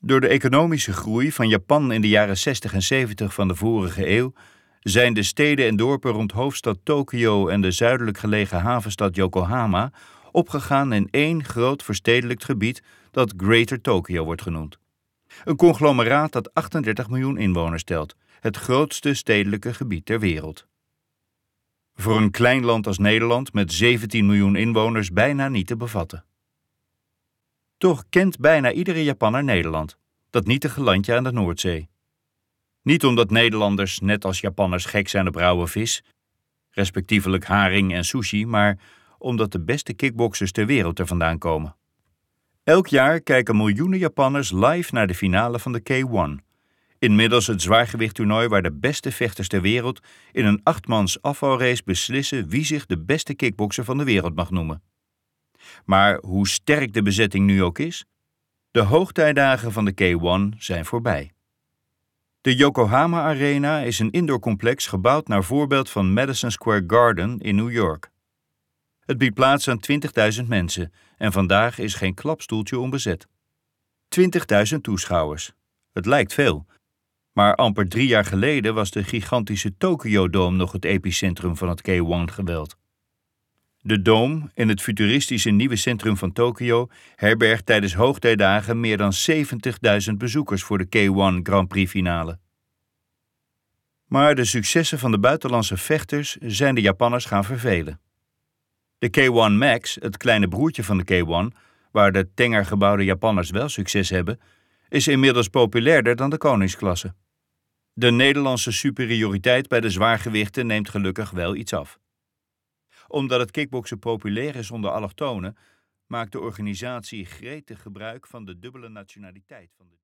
Door de economische groei van Japan in de jaren 60 en 70 van de vorige eeuw zijn de steden en dorpen rond hoofdstad Tokio en de zuidelijk gelegen havenstad Yokohama opgegaan in één groot verstedelijkt gebied dat Greater Tokyo wordt genoemd. Een conglomeraat dat 38 miljoen inwoners telt, het grootste stedelijke gebied ter wereld. Voor een klein land als Nederland met 17 miljoen inwoners bijna niet te bevatten. Toch kent bijna iedere Japanner Nederland, dat nietige landje aan de Noordzee. Niet omdat Nederlanders net als Japanners gek zijn op rauwe vis, respectievelijk haring en sushi, maar omdat de beste kickboxers ter wereld er vandaan komen. Elk jaar kijken miljoenen Japanners live naar de finale van de K1. Inmiddels het zwaargewichttoernooi waar de beste vechters ter wereld in een 8-mans afvalrace beslissen wie zich de beste kickbokser van de wereld mag noemen. Maar hoe sterk de bezetting nu ook is, de hoogtijdagen van de K1 zijn voorbij. De Yokohama Arena is een indoorcomplex gebouwd naar voorbeeld van Madison Square Garden in New York. Het biedt plaats aan 20.000 mensen en vandaag is geen klapstoeltje onbezet. 20.000 toeschouwers. Het lijkt veel, maar amper 3 jaar geleden was de gigantische Tokyo Dome nog het epicentrum van het K1-geweld. De Dome, in het futuristische nieuwe centrum van Tokio, herbergt tijdens hoogtijdagen meer dan 70.000 bezoekers voor de K1 Grand Prix finale. Maar de successen van de buitenlandse vechters zijn de Japanners gaan vervelen. De K1 Max, het kleine broertje van de K1, waar de tenger gebouwde Japanners wel succes hebben, is inmiddels populairder dan de koningsklasse. De Nederlandse superioriteit bij de zwaargewichten neemt gelukkig wel iets af. Omdat het kickboksen populair is onder allochtonen, maakt de organisatie gretig gebruik van de dubbele nationaliteit van de